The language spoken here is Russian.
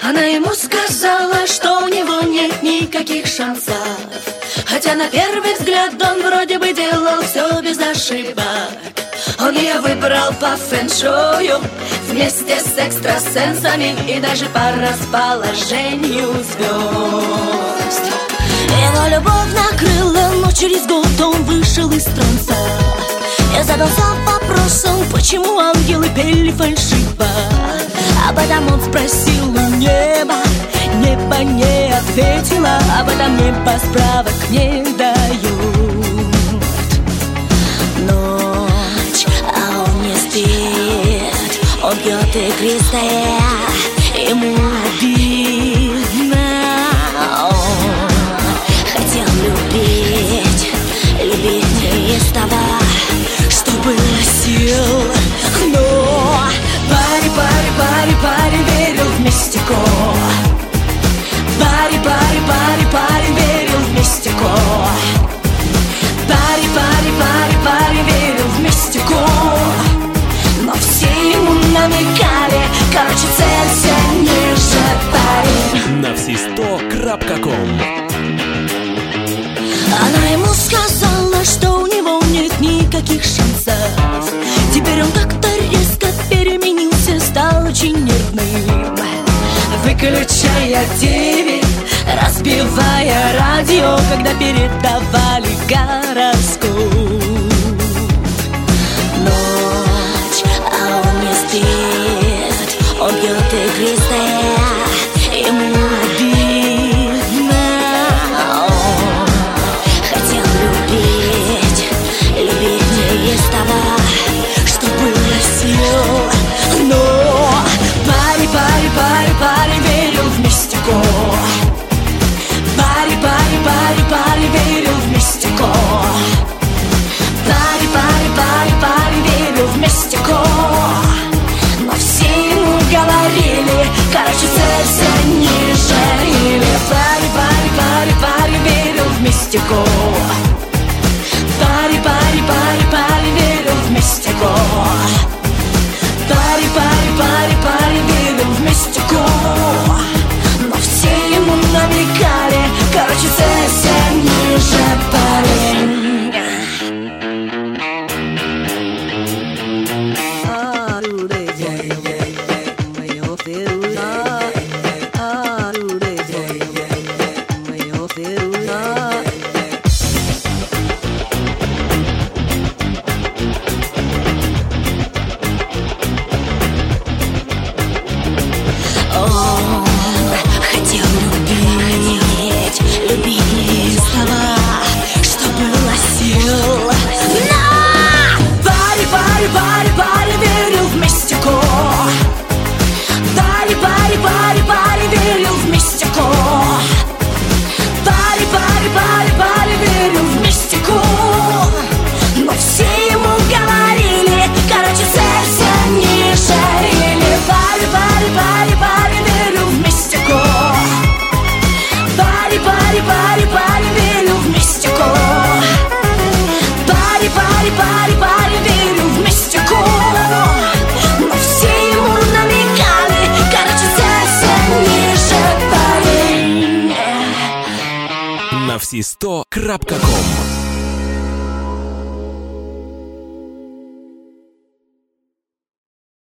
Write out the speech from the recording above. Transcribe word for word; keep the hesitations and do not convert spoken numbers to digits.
Она ему сказала, что у него нет никаких шансов, хотя на первый взгляд он вроде бы делал все без ошибок. Он ее выбрал по фэн-шую вместе с экстрасенсами и даже по расположению звезд. Его любовь накрыла, но через год он вышел из транса. Я задался вопросом, почему ангелы пели фальшиво. Об этом он спросил у неба, небо не ответило. Об этом небо справок не дает. Ночь, а он не спит, он пьет игристое, ему обидно. Он хотел любить, любить неистово, что было сил. Но парень, парень, парень, парень верил в мистику. Парень, парень, парень, парень верил в мистику. Парень, парень, парень, парень верил в мистику. Но все ему намекали, короче, целься ниже, парень. Навсисто крапка ком. Она ему сказала, что у него нет никаких шансов. Теперь он как-то резко переменился, стал очень нервным. Выключая ти ви, разбивая радио, когда передавали гороскоп. Ночь, а он не спит, он пьет игристое, ему обидно. Он хотел любить, любить неистово, что было сил. Но парень, парень, парень, парень верил в мистику. Парень, парень, парень, парень верил в мистику. Парень, парень, парень, парень верил в мистику. Но все ему говорили, короче, целься ниже. Или парень, парень, парень, парень верил в мистику. Парень, парень, парень, парень верил в мистику. Парень, парень, парень, парень верил в мистику. Но все ему намекали, короче, целься ниже, парень. Он хотел любить, любить неистово, что было сил. Но парень, парень, парень, парень верил в мистику. Парень, парень, парень, парень верил в мистику. Парень, парень, парень, парень верил в мистику. Но все ему говорили, короче, целься ниже. Или парень, парень, парень, парень верил в мистику. Парень, парень, парень, парень верил в мистику. Парень, парень, парень, парень верил в мистику. Но все ему намекали, короче, целься ниже, парень. Навсисто крапка ком.